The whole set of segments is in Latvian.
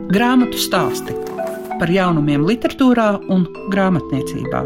Grāmatu stāsti par jaunumiem literatūrā un grāmatniecībā.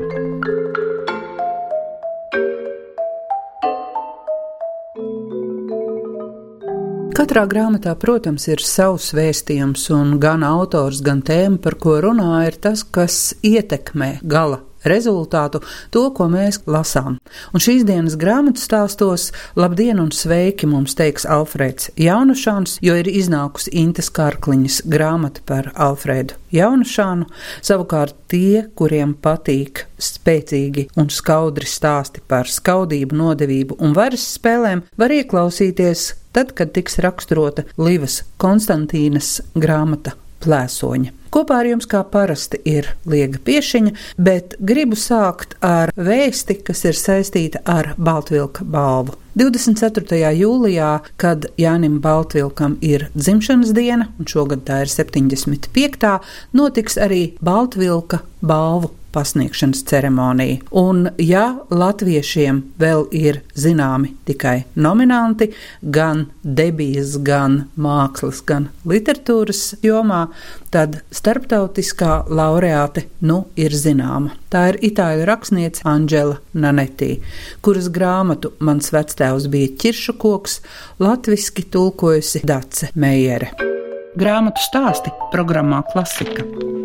Katrā grāmatā, protams, ir savs vēstījums, un gan autors, gan tēma, par ko runā, ir tas, kas ietekmē gala rezultātu, to, ko mēs lasām. Un šīs dienas grāmatu stāstos labdien un sveiki mums teiks Alfrēds Jaunušāns, jo ir iznākusi Intas Kārkliņas grāmata par Alfrēdu Jaunušānu. Savukārt tie, kuriem patīk spēcīgi un skaudri stāsti par skaudību, nodevību un varas spēlēm, var ieklausīties tad, kad tiks raksturota Livas Konstantīnas grāmata Plēsoņa. Kopā ar jums kā parasti ir Liega Piešiņa, bet gribu sākt ar vēsti, kas ir saistīta ar Baltvilka balvu. 24. jūlijā, kad Jānim Baltvilkam ir dzimšanas diena, un šogad tā ir 75. notiks arī Baltvilka balvu pasniegšanas ceremonija. Un ja latviešiem vēl ir zināmi tikai nominanti, gan debijas, gan mākslas, gan literatūras jomā, tad starptautiskā laureāte ir zināma. Tā ir itāļu rakstniece Anģela Nanetī, kuras grāmatu Mans vectēvs bija ķiršu koks latviski tulkojusi Dace Meijere. Grāmatu stāsti programmā Klasika.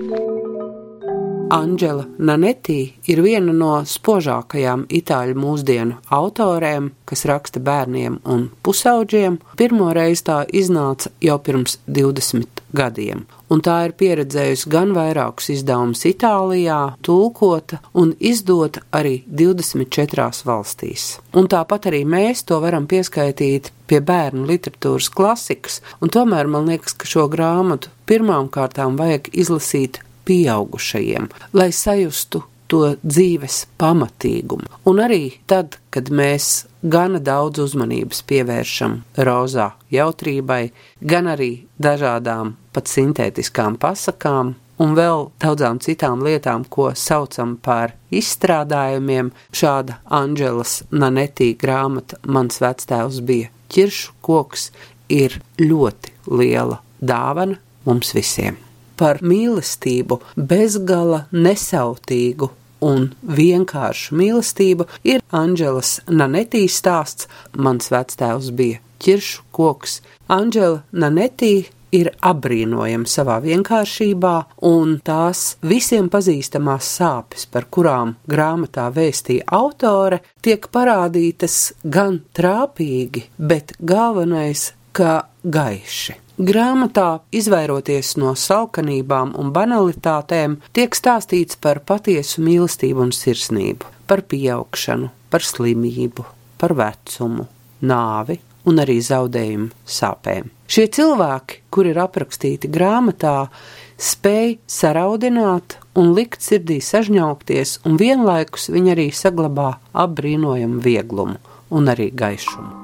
Anģela Nanetī ir viena no spožākajām itāļu mūsdienu autorēm, kas raksta bērniem un pusauģiem. Pirmoreiz tā iznāca jau pirms 20 gadiem, un tā ir pieredzējusi gan vairākus izdevumus Itālijā, tulkota un izdota arī 24 valstīs. Un tāpat arī mēs to varam pieskaitīt pie bērnu literatūras klasikas, un tomēr man liekas, ka šo grāmatu pirmām kārtām vajag izlasīt pieaugušajiem, lai sajustu to dzīves pamatīgumu. Un arī tad, kad mēs gana daudz uzmanības pievēršam rozā jautrībai, gan arī dažādām pat sintētiskām pasakām un vēl daudzām citām lietām, ko saucam par izstrādājumiem, šāda Anģelas Nanetī grāmata Mans vectēvs bija ķiršu koks ir ļoti liela dāvana mums visiem. Par mīlestību, bezgala nesautīgu un vienkāršu mīlestību ir Anģelas Nanetī stāsts Mans vectēvs bija ķiršu koks. Anģela Nanetī ir apbrīnojama savā vienkāršībā, un tās visiem pazīstamās sāpes, par kurām grāmatā vēstīja autore, tiek parādītas gan trāpīgi, bet galvenais, ka gaiši. Grāmatā, izvairoties no salkanībām un banalitātēm, tiek stāstīts par patiesu mīlestību un sirsnību, par pieaugšanu, par slimību, par vecumu, nāvi un arī zaudējumu sāpēm. Šie cilvēki, kuri ir aprakstīti grāmatā, spēj saraudināt un likt sirdī sažņaukties, un vienlaikus viņi arī saglabā apbrīnojamu vieglumu un arī gaišumu.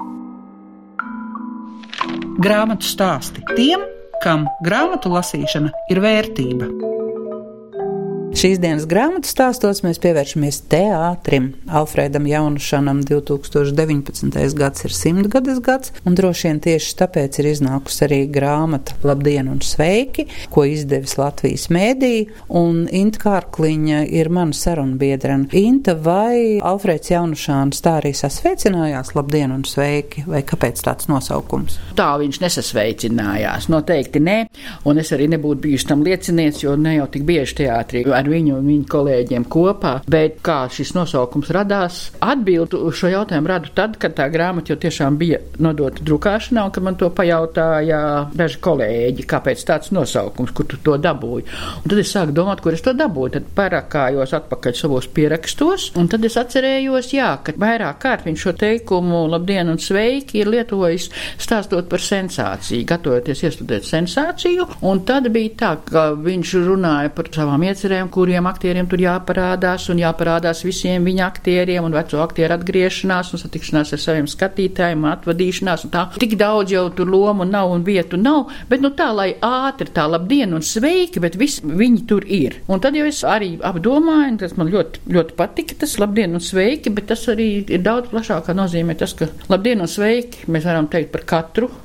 Grāmatu stāsti tiem, kam grāmatu lasīšana ir vērtība. Šīs dienas grāmatu stāstos mēs pievēršamies teātrim. Alfrēdam Jaunušanam 2019. gads ir 100. gads, un droši vien tieši tāpēc ir iznākusi arī grāmata Labdien un sveiki, ko izdevis Latvijas mēdī, un Inta Kārkliņa ir mana sarunbiedrene. Inta, vai Alfrēds Jaunušāns tā arī sasveicinājās Labdien un sveiki, vai kāpēc tāds nosaukums? Tā viņš nesasveicinājās, noteikti ne, un es arī nebūtu bijuši tam liecinieks, jo ne jau tik bieži teātrī ar viņu un viņu kolēģiem kopā, bet kā šis nosaukums radās, atbildu uz šo jautājumu radu tad, kad tā grāmata jau tiešām bija nodota drukāšanā, un kad man to pajautāja daži kolēģi, kāpēc tāds nosaukums, kur tu to dabūji. Un tad es sāku domāt, kur es to dabūju, tad parakājos atpakaļ savos pierakstos, un tad es atcerējos, ka vairāk kārt viņš šo teikumu Labdien un sveiki ir lietojis stāstot par sensāciju, gatavoties iestudēt sensāciju, un tad bija tā, ka viņš runāja par savām iecerēm, kuriem aktieriem tur jāparādās, un jāparādās visiem viņa aktieriem, un veco aktieru atgriešanās, un satikšanās ar saviem skatītājiem, atvadīšanās, un tā. Tik daudz jau tur lomu nav un vietu nav, bet tā, lai ātri tā labdien un sveiki, bet visi viņi tur ir. Un tad jau es arī apdomāju, un tas man ļoti, ļoti patika, tas labdien un sveiki, bet tas arī ir daudz plašākā nozīmē tas, ka labdien un sveiki mēs varam teikt par katru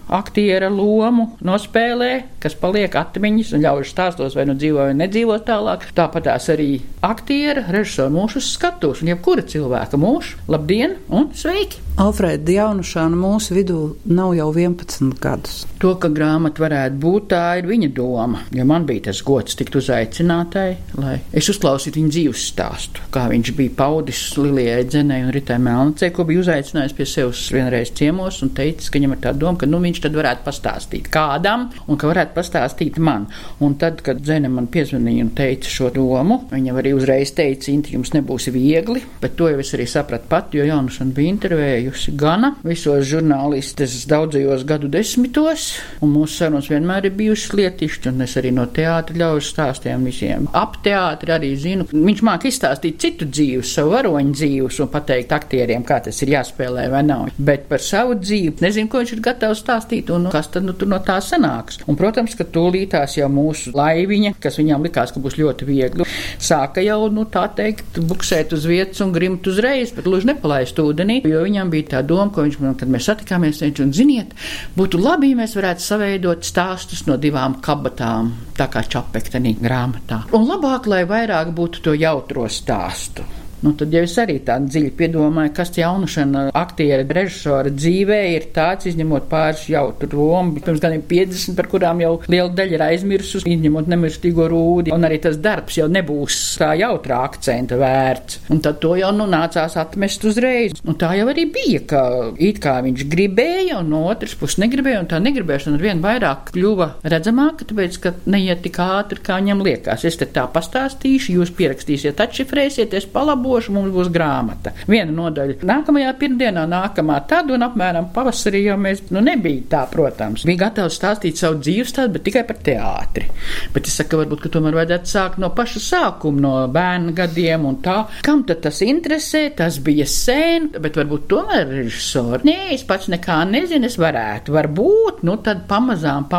aktiera lomu nospēlē, kas paliek atmiņas un ļauj stāstos vai nu dzīvo vai nedzīvo tālāk. Tāpatās arī aktiera, režisora mūžu skatos un jebkura cilvēka mūžu. Labdien un sveiki! Alfrēda Jaunušāna mūsu vidū nav jau 11 gadus. To, ka grāmata varētu būt, tā ir viņa doma, jo man bija tas gods tikt uzaicinātai, lai es uzklausītu viņa dzīves stāstu, kā viņš bija paudis Lilijai Dzenei un Ritai Melnicei, ko bija uzaicinājis pie sevis vienreiz ciemos un teicis, ka viņam ir tā doma, ka viņš tad varētu pastāstīt kādam un ka varētu pastāstīt man. Un tad, kad Dzene man piezvanīja un teica šo domu, viņa arī uzreiz teica, Inti, jums nebūs viegli, bet to jau es arī sapratu pat, jo Jaunušana bija intervējusi gana visos žurnālistes daudzajos gadu desmitos, un mūsu sarunas vienmēr ir bijušas lietišķi, un es arī no teātra ļauju stāstiem visiem. Ap teātri arī zinu. Viņš māk izstāstīt citu dzīves, savu varoņu dzīves un pateikt aktieriem, kā tas ir jāspēlē vai nav. Bet par savu dzīvi nezinu, ko viņš ir gatavs stāstīt un kas tad tur no tā sanāks. Un, protams, ka tūlītās jau mūsu laiviņa, kas viņām likās, ka būs ļoti viegli, sāka jau, tā teikt, buksēt uz vietas un grimt uzreiz, bet gluži nepalaist ūdenī, jo viņam bija tā doma, ko viņš man, kad mēs satikāmies, un ziniet, būtu labi, ja mēs varētu saveidot stāstus no 2 kabatām, tā kā Čapektenī grāmatā. Un labāk, lai vairāk būtu to jautro stāstu. Tad jau es arī tā dziļi piedomāju, kas Jaunušana aktiera, režisora dzīvē ir tāds, izņemot pāris jautru Romu, pirms gadiem 50, par kurām jau liela daļa ir aizmirsus, izņemot Nemirstīgo Rūdi, un arī tas darbs jau nebūs tā jautrā akcenta vērts. Un tad to jau nācās atmest uzreiz. Un tā jau arī bija, ka it kā viņš gribēja, un no otras puses negribēja, un tā negribēšana ar vien vairāk kļuva redzamāka, tāpēc, ka neiet tik ātri, kā viņam liekas. Es te tā pastāstīšu, jūs pierakstīsiet, atšifrēsiet, es palabošu, mums būs grāmata. Viena nodaļa nākamajā pirmdienā, nākamā tad, un apmēram pavasarī jau mēs, nebija tā, protams. Bija gatavs stāstīt savu dzīves stāstu, bet tikai par teātri. Bet es saku, varbūt, ka tomēr vajadzētu sākt no paša sākuma, no bērnu gadiem un tā. Kam tad tas interesē? Tas bija sen, bet varbūt tomēr režisori. Nē, es pats nekā nezinu, es varētu. Varbūt, tad pamazām,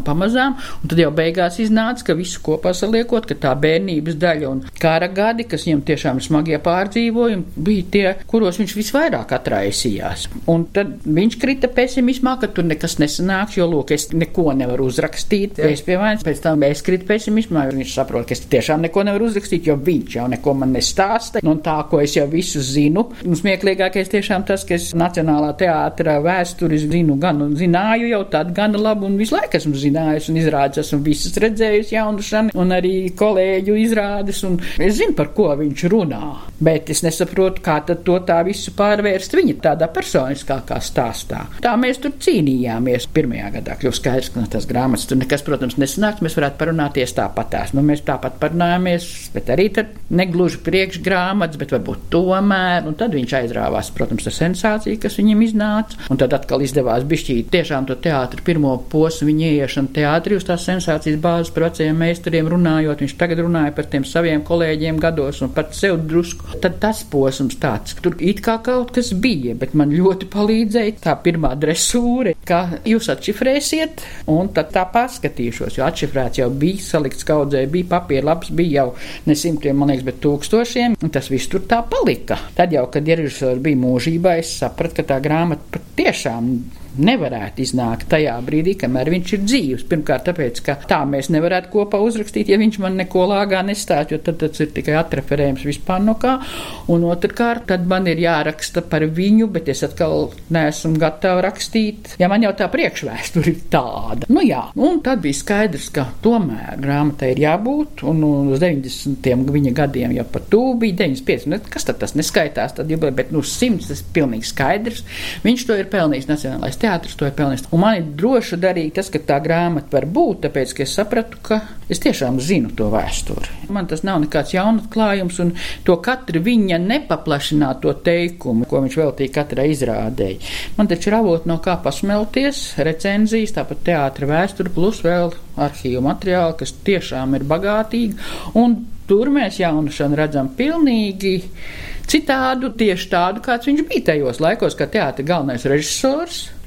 un tad jau beigās iznāca, ka visu kopā saliekot, ka tā bērnības daļa un kara gadi, kas viņam tiešām smagie pārdzīvojumi, bija tie, kuros viņš visvairāk atraisījās. Un tad viņš krita pesimismā, ka tur nekas nesanāks, jo, lūk, es neko nevaru uzrakstīt. Es pievainas, pēc tam es kritu pesimismā, jo viņš saprot, ka es tiešām neko nevaru uzrakstīt, jo viņš jau neko man nestāsta. Un tā, ko es jau visu zinu. Un smieklīgākais tiešām tas, ka es Nacionālā teātra vēsturi zinu gan un zināju jau tad gan labi un visu laiku esmu zinājusi un izrādes esmu visas redzējusi Jaunušanu un arī kolēģu izrādes un es zinu, par ko viņš runā. Bet es nesaprotu, kā tad to tā visu pārvērst viņa tādā personiskākā stāstā. Tā mēs tur cīnījāmies. Pirmajā gadā kļuva skaidrs, ka no tās grāmatas tur nekas, protams, nesanāks. Mēs varētu parunāties tāpatās. Mēs tāpat parunājāmies, bet arī tad negluži priekšgrāmatas, bet varbūt tomēr. Un tad viņš aizrāvās, protams, ar sensāciju, kas viņam iznāca. Un tad atkal izdevās bišķīt tiešām to teātru pirmo posmu viņa ieiešanu teātrī uz tās sensācijas bāzes par vecajiem meistariem runājot. Viņš tagad runāja par tiem saviem kolēģiem gados un pat sev drusku. Tad tas posms tāds, tur it kā kaut kas bija, bet man ļoti palīdzēja tā pirmā dresūra, kā jūs atšifrēsiet, un tad tā paskatīšos, jo atšifrēts jau bija, salikts kaudzē, bija papīra labs, bija jau ne simtiem, man liekas, bet tūkstošiem, un tas viss tur tā palika. Tad jau, kad režisors bija mūžībā, es sapratu, ka tā grāmata patiešām nevarētu iznākt tajā brīdī, kamēr viņš ir dzīvs. Pirmkārt, tāpēc, ka tā mēs nevarētu kopā uzrakstīt, ja viņš man neko lāgā nestāst, jo tad tas ir tikai atreferējums vispār no kā. Un otrkārt, tad man ir jāraksta par viņu, bet es atkal neesmu gatava rakstīt, ja man jau tā priekšvēsture ir tāda. Jā, un tad bija skaidrs, ka tomēr grāmatai ir jābūt, un uz 90. viņa gadiem jau pat tū bija 95. Kas tad tas neskaitās, tad, bet 100 tas ir pilnīgi skaidrs. Viņš to ir pelnījis Nacionālais teātris, to ir pelnījis. Un man ir droši darīt tas, ka tā grāmata var būt, tāpēc, ka es sapratu, ka es tiešām zinu to vēsturi. Man tas nav nekāds jaunatklājums, un to katra viņa nepaplašināto teikumu, ko viņš veltīja katrai izrādēji. Man taču ir avot no kā pasmelties, recenzijas, tāpat teātra vēsturi, plus vēl arhīvu materiāli, kas tiešām ir bagātīgi, un tur mēs Jaunušanu redzam pilnīgi citādu, tieši tādu, kāds viņš bija tajos laikos, kā teātra galvenais režisors.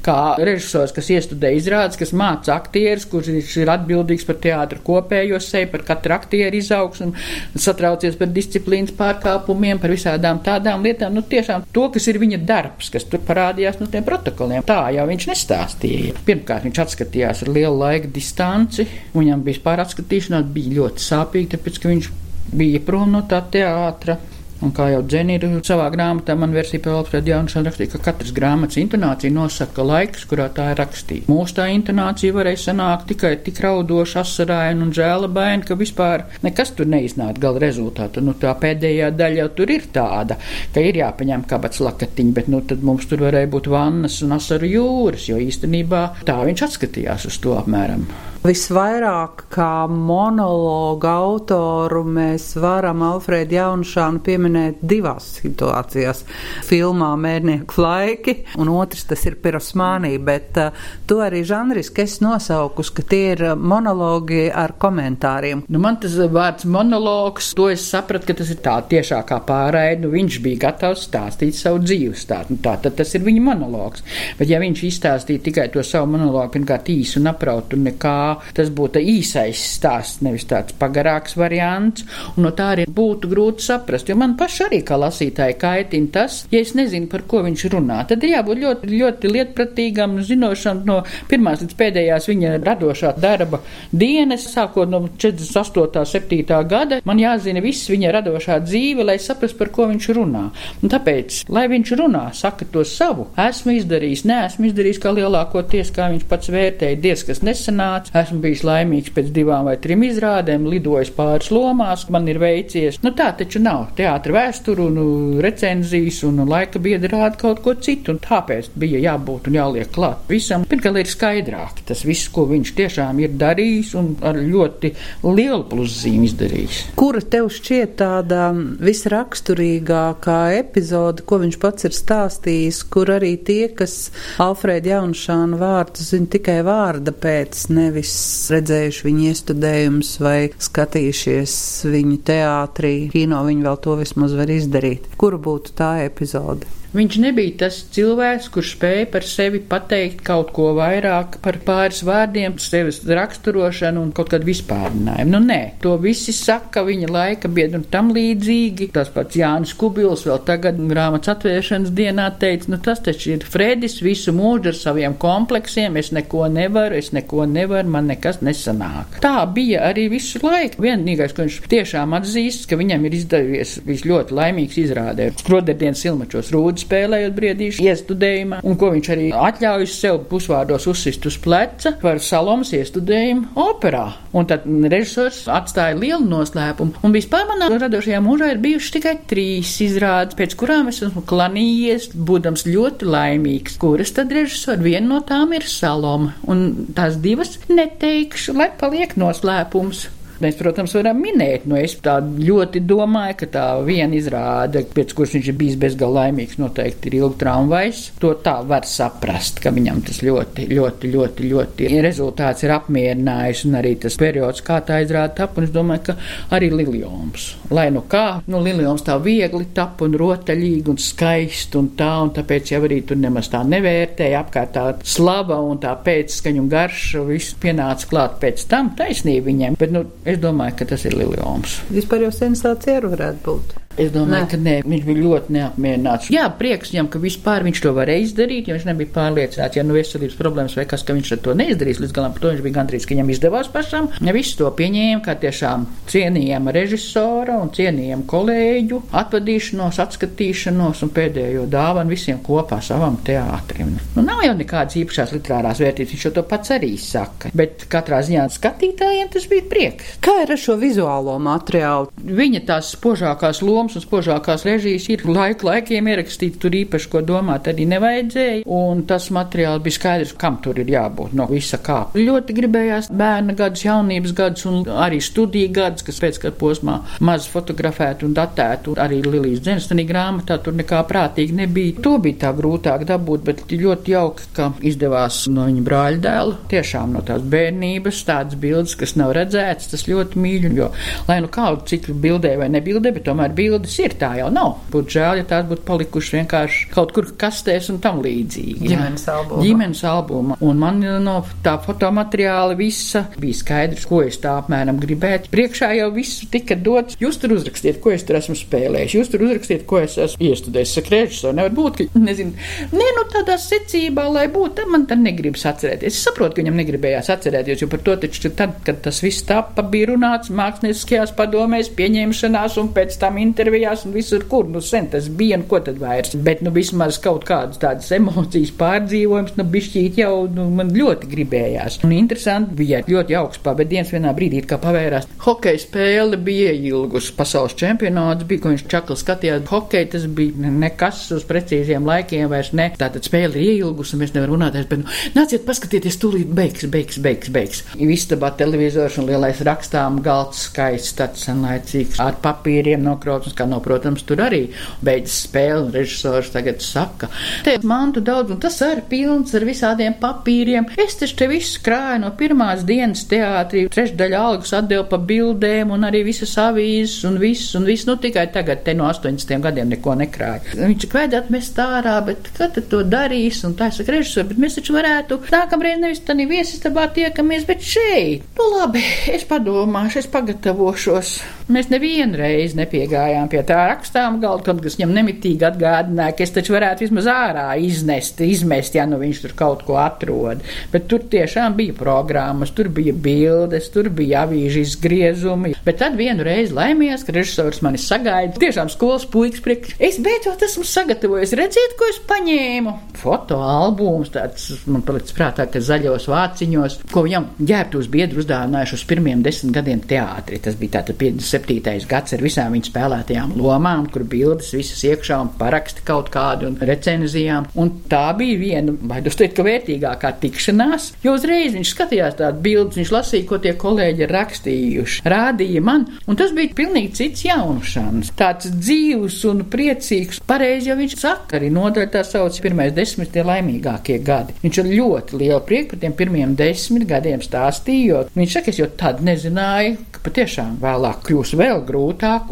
kā režisors, kas iestudē izrādes, kas māca aktierus, kurš ir atbildīgs par teātru kopējo seju, par katru aktieru izaugsmu, satraucies par disciplīnas pārkāpumiem, par visādām tādām lietām. Tiešām to, kas ir viņa darbs, kas tur parādījās no tiem protokoliem. Tā jau viņš nestāstīja. Pirmkārt, viņš atskatījās ar lielu laika distanci. Viņam vispār atskatīšanās bija ļoti sāpīgi, tāpēc, ka viņš bija prom no tā teātra. Un kā jau Dzeni ir savā grāmatā, man versija par Alfredu Jaunšanu rakstīja, ka katras grāmatas intonācija nosaka laiks, kurā tā ir rakstīta. Mūsu tā intonācija varēja sanākt tikai tik raudoši, asarāina un žēlabaina, ka vispār nekas tur neiznāk gala rezultātu. Tā pēdējā daļa jau tur ir tāda, ka ir jāpaņem kabats lakatiņi, bet tad mums tur varēja būt vannas un asaru jūras, jo īstenībā tā viņš atskatījās uz to apmēram. Visvairāk kā monologa autoru mēs varam Alfredu Jaunšanu pieminēt divās situācijās. Filmā Mērnieku laiki, un otrs tas ir Pirosmānī, bet to arī žanriski es nosaukus, ka tie ir monologi ar komentāriem. Man tas vārds monologs, to es sapratu, ka tas ir tā tiešākā pārraide. Viņš bija gatavs stāstīt savu dzīves stāstu. Tad tas ir viņa monologs. Bet ja viņš izstāstīja tikai to savu monologu, pirmkārt īsu un aprautu nekā, tas būtu īsais stāsts, nevis tāds pagarāks variants, un no tā arī būtu grūti saprast, jo man paši arī kā lasītāji kaitina tas, ja es nezinu, par ko viņš runā. Tad ir jābūt ļoti, ļoti lietpratīgam, zinošam no pirmās līdz pēdējās viņa radošā darba dienas, sākot no 48. 7. gada. Man jāzina viss viņa radošā dzīve, lai saprastu, par ko viņš runā. Un tāpēc, lai viņš runā, saka to savu, esmu izdarījis, neesmu izdarījis, kā lielākoties, kā viņš pats vērtēja, diez kas nesanāca. Esmu bijis laimīgs pēc 2 vai 3 izrādēm, lidojis pāris lomās, man ir veicies. Tā taču nav. Teātra vēsturu un recenzijas un laika biedri rāda kaut ko citu, un tāpēc bija jābūt un jāliek klāt visam. Pirmkārt, ir skaidrāk tas viss, ko viņš tiešām ir darījis un ar ļoti lielu pluszīmi izdarījis. Kura tev šķiet tāda visraksturīgākā epizode, ko viņš pats ir stāstījis, kur arī tie, kas Alfreda Jaunšāna vārdu zina tikai vārda pēc, nevis redzējuši viņu iestudējumus vai skatījušies viņu teātrī, kino, viņi vēl to vismaz var izdarīt. Kura būtu tā epizode? Viņš nebija tas cilvēks, kurš spēja par sevi pateikt kaut ko vairāk par pāris vārdiem, sevis raksturošanu un kaut kādu vispārinājumu. Nē, to visi saka viņa laika biedri un tam līdzīgi. Tas pats Jānis Kubils vēl tagad grāmatas atvēršanas dienā teica, tas taču ir Fredis visu mūžu ar saviem kompleksiem, es neko nevaru, man nekas nesanāk. Tā bija arī visu laiku. Vienīgais, ko viņš tiešām atzīst, ka viņam ir izdevies ļoti laimīgs izrādē. Skroderdienas Silmačos Rūdis spēlējot briedīšu iestudējumā, un ko viņš arī atļaujas sev pusvārdos uzsist uz pleca par Salomas iestudējumu operā. Un tad režisors atstāja lielu noslēpumu. Un vispār manā radošajā mūžā ir bijušas tikai 3 izrādes, pēc kurām es esmu klanījies, būdams ļoti laimīgs. Kuras tad režisori? Viena no tām ir Saloma, un tās 2 neteikšu, lai paliek noslēpums. Mēs, protams, varam minēt, es tā ļoti domāju, ka tā viena izrāde, pēc kuras viņš ir bijis bezgalīgi laimīgs, noteikti ir Ilgu tramvajs. To tā var saprast, ka viņam tas ļoti rezultāts ir apmierinājis, un arī tas periods, kā tā izrāde tap, un es domāju, ka arī Liljoms. Lai Liljoms tā viegli tap un rotaļīgi un skaisti un tāpēc jau arī tur nemaz tā nevērtēja, apkārt tā slava un tā pēcskaņu un garša, viss pienāca klāt pēc tam, taisnība viņiem, bet es domāju, ka tas ir Liljoms. Vispār jau sensācija varētu būt. Es domāju, ka nē, viņš bija ļoti neapmierināts. Jā, prieks viņam, ka vispār viņš to varēja izdarīt, jo viņš nebija pārliecināts, ja veselības problēmas vai kas, ka viņš to neizdarīs līdz galam. Par to viņš bija gandrīz, ka viņam izdevās pašam. Ja visu to pieņēma, kā tiešām cienījama režisora un cienījama kolēģu atvadīšanos, atskatīšanos un pēdējo dāvanu visiem kopā savam teātrim. Nav jau nekādas īpašās literārās vērtības, viņš jau to pats arī saka, bet katrā ziņā skatītājiem tas bija prieks. Kā ir ar šo vizuālo materiālu? Viņa tās spožākās lomas un spožākās režijas ir laikiem ierakstīti, tur īpaši ko domāt arī nevajadzēja, un tas materiāls bija skaidrs, kam tur ir jābūt no visa kā. Ļoti gribējās bērna gadus, jaunības gadus un arī studiju gadus, kas pēc kāda posmā maz fotografētu un datētu, arī Lilijas Dzenstanī grāmatā tur nekā prātīgi nebija. To bija tā grūtāk dabūt, bet ļoti jauki, ka izdevās no viņa brāļdēla, tiešām no tās bērnības, tādas bildes, kas nav redzētas, tas ļoti mīļi, jo, lai kādu ciklu bildē vai nebildē, bet tomēr bilde bildes ir, tā jau nav. Būtu žēl, ja tās būtu palikuši vienkārši kaut kur kastēs un tam līdzīgi. Ģimenes albuma. Un man no tā fotomateriāla visa bija skaidrs, ko es tā apmēram gribētu. Priekšā jau viss tika dots. Jūs tur uzrakstiet, ko es tur esmu spēlējis. Jūs tur uzrakstiet, ko es esmu iestudējis. Saka, režisori, nevar būt, ka, nezinu, tādā secībā, lai būtu, man tad negribas atcerēties. Es saprotu, ka viņam negribējās atcerēties, jo par to taču tad, kad tas viss tapa, bija runāts mākslinieckajās padomēs, pieņemšanās un pēc tam intervijās un visur, kur, sen tas bija un ko tad vairs. Bet, vismaz kaut kādas tādas emocijas pārdzīvojums, bišķīt jau, man ļoti gribējās. Un interesanti bija ļoti jauks pavadiens vienā brīdī, kā pavērās. Hokeja spēle bija ieilgus, pasaules čempionāts bija, ko viņš čakli skatījās. Hokeja tas bija nekas uz precīziem laikiem vairs ne. Tātad spēle ir ieilgus un mēs nevaram runāties, bet nāciet paskatieties, tūlīt beigs. Istabā televizors un lielais rakstām galds skaists, tāds senlaicīgs, ar papīriem nokrauts, kā protams, tur arī beidzas spēle un režisors tagad saka, te mantu daudz un tas arī pilns ar visādiem papīriem. Es taču te visu krāju no pirmās dienas teātrī, trešdaļa algas atdevu pa bildēm un arī visas avīzes un viss, tikai tagad te no 80 gadiem neko nekrāju. Viņš kvēdāt mest ārā, bet kad tad to darīs? Un tā es saku, režisori, bet mēs taču varētu nākamreiz nevis tādā viesistabā tiekamies, bet šeit. Labi, es padomāšu, es pagatavošos. Mēs nevienu reizi nepiegājām pie tā rakstām galda, kaut kas viņam nemitīgi atgādināja, ka es taču varētu vismaz ārā izmest, ja viņš tur kaut ko atrod. Bet tur tiešām bija programmas, tur bija bildes, tur bija avīžu izgriezumi. Bet tad vienu reizi laimījās, ka režisors mani sagaida. Tiešām skolas puikas priekš. Es beidzot esmu sagatavojis. Redziet, ko es paņēmu? Fotoalbums, tāds man palicis prātā, ka zaļos vāciņos, ko viņam ģērbtos biedri uzdāvinājuši uz pirmiem 10 gadiem teātrī. Tas bija tātad 57. gads ar visām viņa spēlētajām lomām, kur bildes visas iekšā un paraksti kaut kādi un recenzijām. Un tā bija viena, baidos teikt, ka vērtīgākā tikšanās, jo uzreiz viņš skatījās tādas bildes, viņš lasīja, ko tie kolēģi ir rakstījuši, rādīja man, un tas bija pilnīgi cits Jaunšans. Tāds dzīvs un priecīgs. Pareizi jau viņš saka, arī nodaļa tā sauc pirmais 10 tie laimīgākie gadi. Viņš ar ļoti lielu prieku par tiem pirmiem 10 gadiem stāstīja, jo viņš saka, es jau tad nezināju, ka patiešām vēlāk kļūs vēl grūtāk,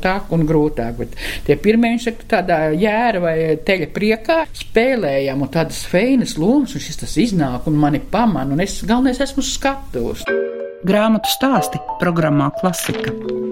bet tie pirmie, viņš saka, tādā jēra vai teļa priekā spēlējam un tādas feinas lomas, un šis tas iznāk un mani paman, un es galvenais esmu skatos. Grāmatu stāsti programmā Klasika.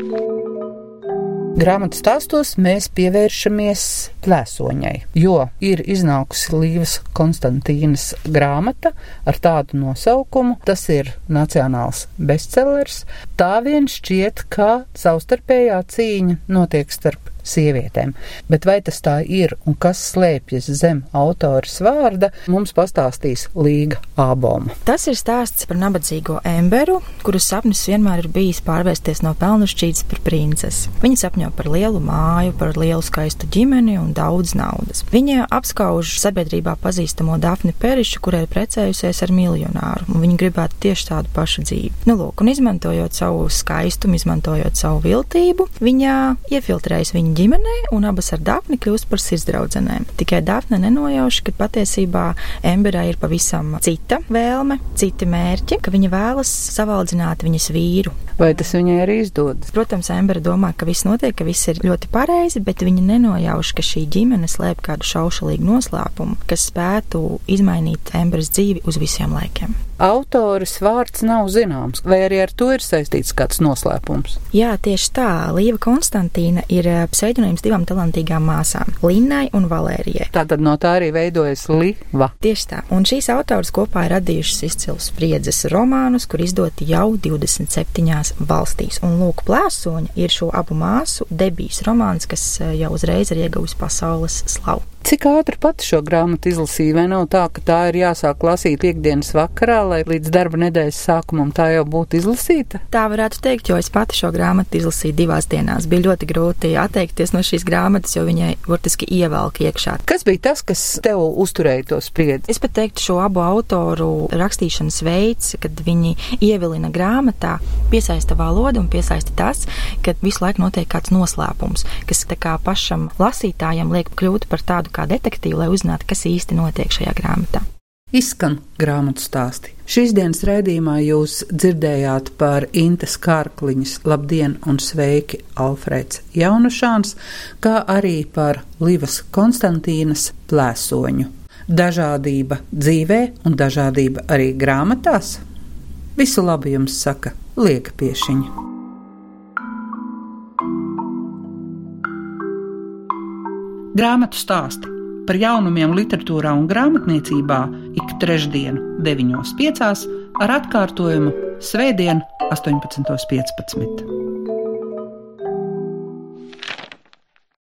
Grāmatu stāstos mēs pievēršamies plēsoņai, jo ir iznākusi Līvas Konstantīnas grāmata ar tādu nosaukumu. Tas ir nacionāls bestsellers. Tā vien šķiet, ka savstarpējā cīņa notiek starp sievietēm. Bet vai tas tā ir un kas slēpjas zem autoras vārda, mums pastāstīs Līga Āboma. Tas ir stāsts par nabadzīgo Emberu, kuras sapnis vienmēr ir bijis pārvērsties no pelnušķītes par princesi. Viņa sapņo par lielu māju, par lielu skaistu ģimeni un daudz naudas. Viņa apskauž sabiedrībā pazīstamo Dafni Perišu, kurai ir precējusies ar miljonāru, un viņa gribētu tieši tādu pašu dzīvi. Un izmantojot savu skaistumu, izmantojot savu viltību, viņa iefiltrējas viņa ģimenē, un abas ar Dafni kļūst par sirdsdraudzenēm. Tikai Dafne nenojauš, ka patiesībā Emberai ir pavisam cita vēlme, citi mērķi, ka viņa vēlas savaldzināt viņas vīru. Vai tas viņai arī izdodas? Protams, Embera domā, ka viss notiek, ka viss ir ļoti pareizi, bet viņa nenojauš, ka šī ģimene slēp kādu šaušalīgu noslēpumu, kas spētu izmainīt Emberas dzīvi uz visiem laikiem. Autoris vārds nav zināms, vai arī ar to ir saistīts kāds noslēpums? Jā, tieši tā. Līva Konstantīna ir pseidonīms divām talantīgām māsām, Linnai un Valērijai. Tātad no tā arī veidojas Līva. Tieši tā. Un šīs autoras kopā ir radījušas izcilus spriedzes romānus, kur izdoti jau 27 valstīs. Un lūk, Plēsoņa ir šo abu māsu debijas romāns, kas jau uzreiz ir ieguvis pasaules slavu. Cik ātri pati šo grāmatu izlasīja, vai nav tā, ka tā ir jāsāk lasīt ikdienas vakarā, lai līdz darba nedēļas sākumam tā jau būtu izlasīta? Tā varētu teikt, jo es pati šo grāmatu izlasīju 2 dienās. Bija ļoti grūti atteikties no šīs grāmatas, jo viņai burtiski ievelk iekšā. Kas bija tas, kas tev uzturēja to spriedzi? Es pat teiktu, šo abu autoru rakstīšanas veids, kad viņi ievilina grāmatā, piesaista valodu un piesaista tas, ka visu laiku notiek kāds noslēpums, kas tā kā pašam lasītājam liek kļūt par tādu kā detektīvu, lai uzzinātu, kas īsti notiek šajā grāmatā. Izskan grāmatu stāsti. Šīs dienas raidījumā jūs dzirdējāt par Intes Kārkliņas Labdien un sveiki Alfrēds Jaunušāns, kā arī par Livas Konstantīnas Plēsoņu. Dažādība dzīvē un dažādība arī grāmatās. Visu labu jums saka Lieka Piešiņa. Grāmatu stāsti par jaunumiem literatūrā un grāmatniecībā ik trešdienu 9:05 ar atkārtojumu svētdien 18:15.